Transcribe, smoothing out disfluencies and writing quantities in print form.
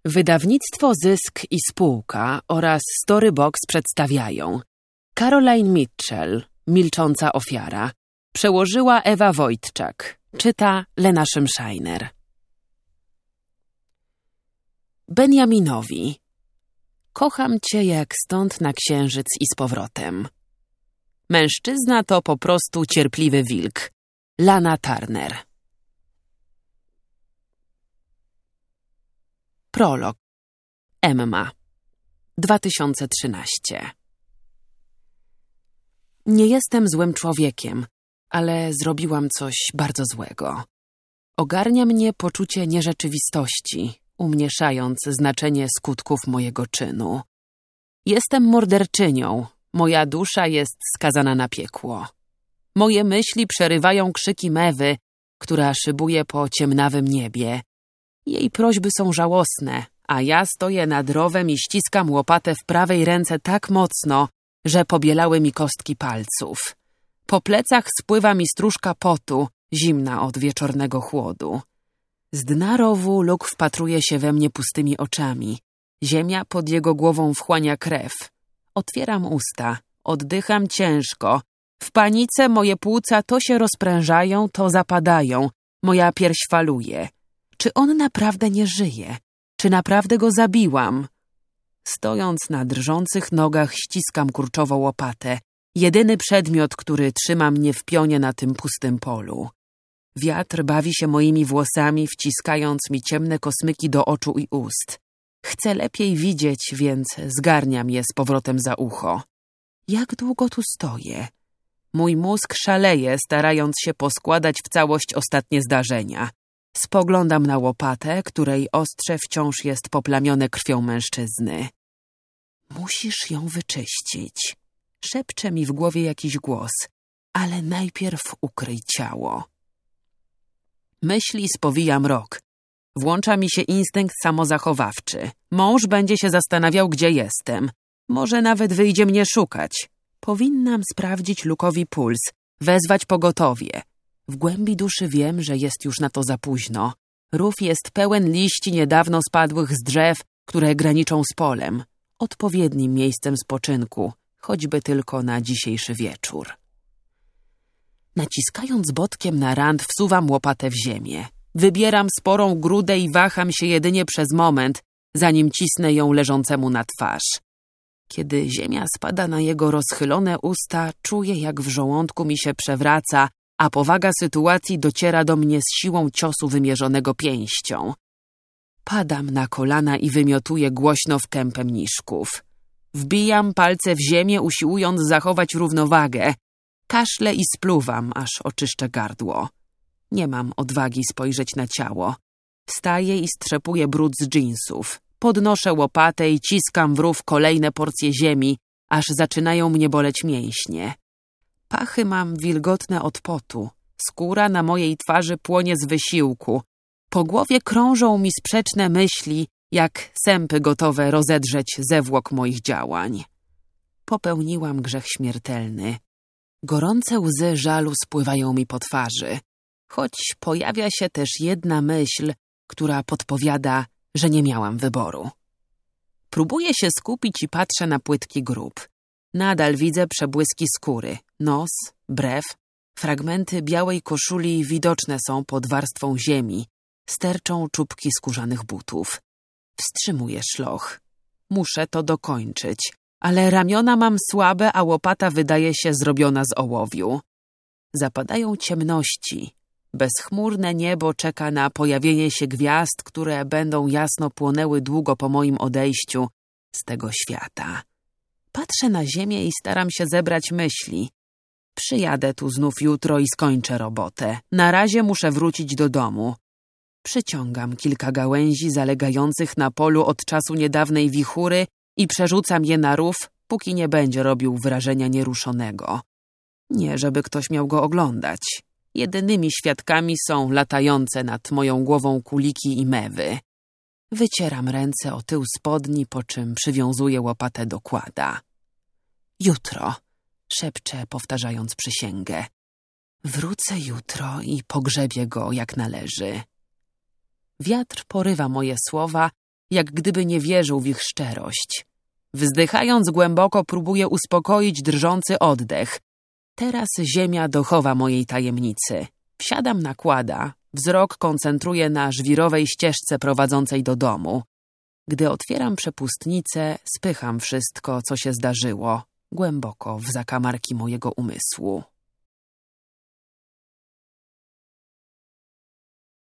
Wydawnictwo Zysk i Spółka oraz Storybox przedstawiają Caroline Mitchell, Milcząca ofiara. Przełożyła Ewa Wojtczak. Czyta Lena Szymszajner. Benjaminowi. Kocham cię jak stąd na księżyc i z powrotem. Mężczyzna to po prostu cierpliwy wilk. Lana Turner. Prolog. Emma. 2013. Nie jestem złym człowiekiem, ale zrobiłam coś bardzo złego. Ogarnia mnie poczucie nierzeczywistości, umniejszając znaczenie skutków mojego czynu. Jestem morderczynią, moja dusza jest skazana na piekło. Moje myśli przerywają krzyki mewy, która szybuje po ciemnawym niebie. Jej prośby są żałosne, a ja stoję nad rowem i ściskam łopatę w prawej ręce tak mocno, że pobielały mi kostki palców. Po plecach spływa mi stróżka potu, zimna od wieczornego chłodu. Z dna rowu Luke wpatruje się we mnie pustymi oczami. Ziemia pod jego głową wchłania krew. Otwieram usta, oddycham ciężko. W panice moje płuca to się rozprężają, to zapadają. Moja pierś faluje. Czy on naprawdę nie żyje? Czy naprawdę go zabiłam? Stojąc na drżących nogach, ściskam kurczową łopatę. Jedyny przedmiot, który trzyma mnie w pionie na tym pustym polu. Wiatr bawi się moimi włosami, wciskając mi ciemne kosmyki do oczu i ust. Chcę lepiej widzieć, więc zgarniam je z powrotem za ucho. Jak długo tu stoję? Mój mózg szaleje, starając się poskładać w całość ostatnie zdarzenia. Spoglądam na łopatę, której ostrze wciąż jest poplamione krwią mężczyzny. Musisz ją wyczyścić. Szepcze mi w głowie jakiś głos, ale najpierw ukryj ciało. Myśli spowija mrok. Włącza mi się instynkt samozachowawczy. Mąż będzie się zastanawiał, gdzie jestem. Może nawet wyjdzie mnie szukać. Powinnam sprawdzić Luke'owi puls, wezwać pogotowie. W głębi duszy wiem, że jest już na to za późno. Rów jest pełen liści niedawno spadłych z drzew, które graniczą z polem. Odpowiednim miejscem spoczynku, choćby tylko na dzisiejszy wieczór. Naciskając bodkiem na rant, wsuwam łopatę w ziemię. Wybieram sporą grudę i waham się jedynie przez moment, zanim cisnę ją leżącemu na twarz. Kiedy ziemia spada na jego rozchylone usta, czuję, jak w żołądku mi się przewraca, a powaga sytuacji dociera do mnie z siłą ciosu wymierzonego pięścią. Padam na kolana i wymiotuję głośno w kępę mniszków. Wbijam palce w ziemię, usiłując zachować równowagę. Kaszlę i spluwam, aż oczyszczę gardło. Nie mam odwagi spojrzeć na ciało. Wstaję i strzepuję brud z dżinsów. Podnoszę łopatę i ciskam w rów kolejne porcje ziemi, aż zaczynają mnie boleć mięśnie. Pachy mam wilgotne od potu. Skóra na mojej twarzy płonie z wysiłku. Po głowie krążą mi sprzeczne myśli, jak sępy gotowe rozedrzeć zewłok moich działań. Popełniłam grzech śmiertelny. Gorące łzy żalu spływają mi po twarzy, choć pojawia się też jedna myśl, która podpowiada, że nie miałam wyboru. Próbuję się skupić i patrzę na płytki grób. Nadal widzę przebłyski skóry, nos, brew, fragmenty białej koszuli widoczne są pod warstwą ziemi, sterczą czubki skórzanych butów. Wstrzymuję szloch. Muszę to dokończyć, ale ramiona mam słabe, a łopata wydaje się zrobiona z ołowiu. Zapadają ciemności. Bezchmurne niebo czeka na pojawienie się gwiazd, które będą jasno płonęły długo po moim odejściu z tego świata. Patrzę na ziemię i staram się zebrać myśli. Przyjadę tu znów jutro i skończę robotę. Na razie muszę wrócić do domu. Przyciągam kilka gałęzi zalegających na polu od czasu niedawnej wichury i przerzucam je na rów, póki nie będzie robił wrażenia nieruszonego. Nie, żeby ktoś miał go oglądać. Jedynymi świadkami są latające nad moją głową kuliki i mewy. Wycieram ręce o tył spodni, po czym przywiązuję łopatę do kłada. Jutro, szepczę, powtarzając przysięgę. Wrócę jutro i pogrzebię go jak należy. Wiatr porywa moje słowa, jak gdyby nie wierzył w ich szczerość. Wzdychając głęboko, próbuję uspokoić drżący oddech. Teraz ziemia dochowa mojej tajemnicy. Wsiadam na kłada, wzrok koncentruję na żwirowej ścieżce prowadzącej do domu. Gdy otwieram przepustnicę, spycham wszystko, co się zdarzyło, głęboko w zakamarki mojego umysłu.